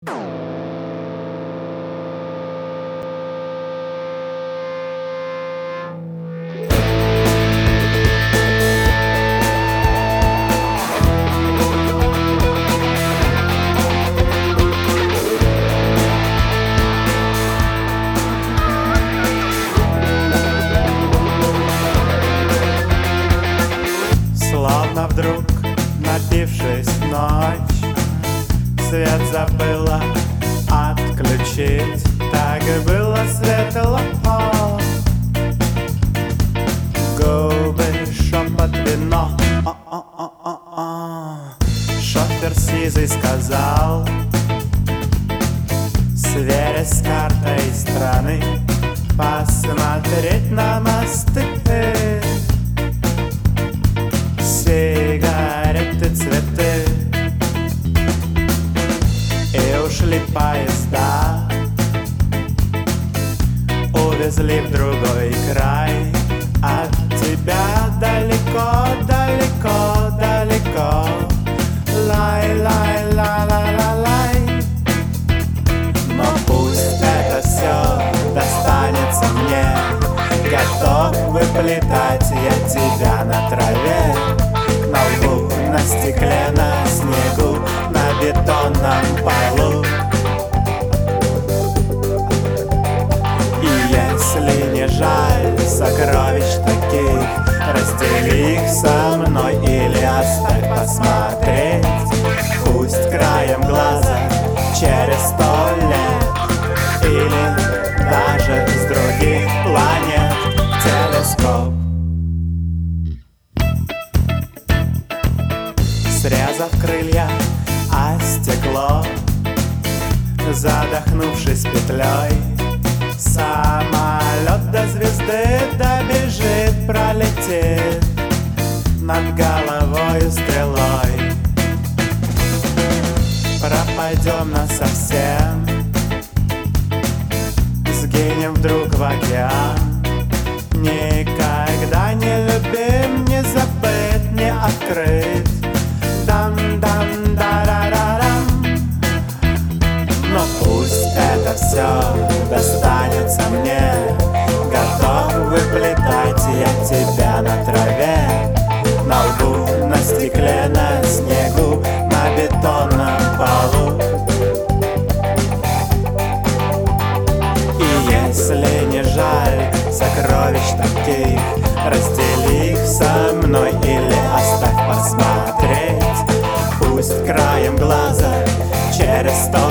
Словно вдруг, напившись в ночь, свет забыла отключить. Так и было светло, губы, шепот, вино. Шофер сизый сказал, сверясь с картой страны, посмотреть на мосты, сигареты, цветы. И ушли поезда, увезли в другой край. От тебя далеко, далеко, далеко. Лай, лай, ла, ла, ла, лай. Но пусть это все достанется мне. Готов выплетать я тебя на траве, на лбу, на стекле, на снегу, на бетонном полу. И если не жаль сокровищ таких, раздели их со мной или оставь посмотреть. Пусть краем глаза через 100 лет или даже с других планет телескоп. Срезав крылья о стекло, задохнувшись петлей, самолет до звезды добежит, пролетит над головой стрелой. Пропадем насовсем, сгинем вдруг в океан. Никогда не любим, не забыть, не открыть. Дам-дам-да-ра-ра-рам. Но пусть это все достанется мне. Готов выплетать я тебя на траве, на лбу, на стекле, на снегу, на бетонном полу. И если не жаль сокровищ таких, раздели их со мной или оставь посмотреть. Пусть краем глаза через 100